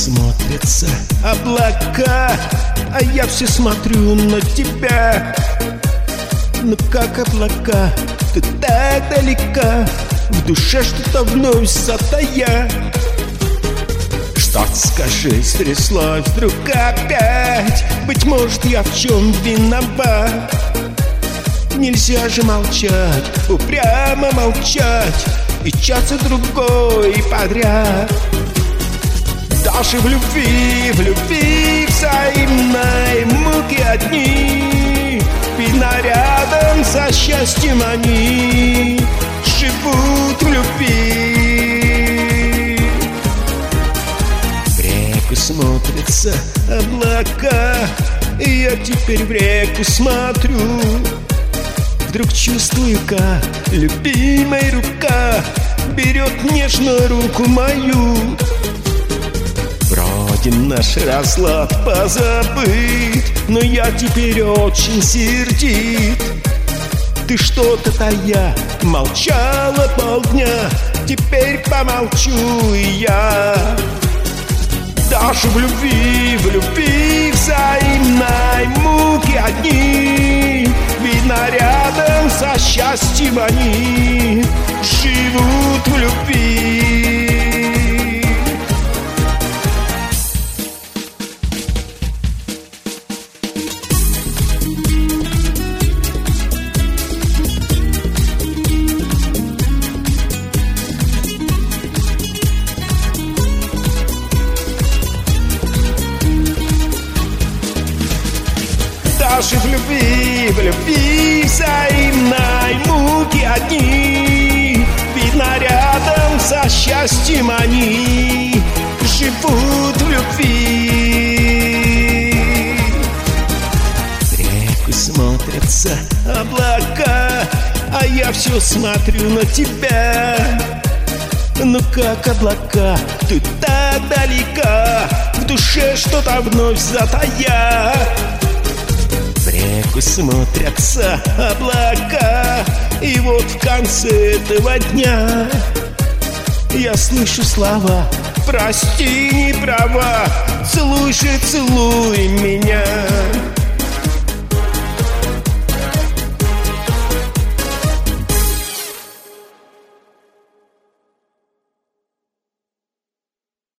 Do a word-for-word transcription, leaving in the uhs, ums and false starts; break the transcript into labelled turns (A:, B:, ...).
A: смотрятся облака, а я все смотрю на тебя. Ну как облака, ты так далека, в душе что-то вновь затая. Что скажи, стряслось вдруг опять? Быть может, я в чем виноват? Нельзя же молчать, упрямо молчать и час и другой подряд. Даже в любви, в любви взаимной муки одни, видно рядом со счастьем они живут в любви. В реку смотрятся облака, и я теперь в реку смотрю. Вдруг чувствую, как любимая рука берет нежно руку мою. Вроде наш разлад позабыт, но я теперь очень сердит. Ты что-то тая, молчала полдня, теперь помолчу и я. Даже в любви, в любви взаимной муки одни, видно рядом со счастьем они живут в любви. Даже в любви, в любви взаимной муки одни, видно рядом со счастьем они живут в любви. В реку смотрятся облака, а я все смотрю на тебя. Ну как облака, ты так далека, в душе что-то вновь затая. В реку смотрятся облака, и вот в конце этого дня я слышу слова: прости, не права, целуй же, целуй меня.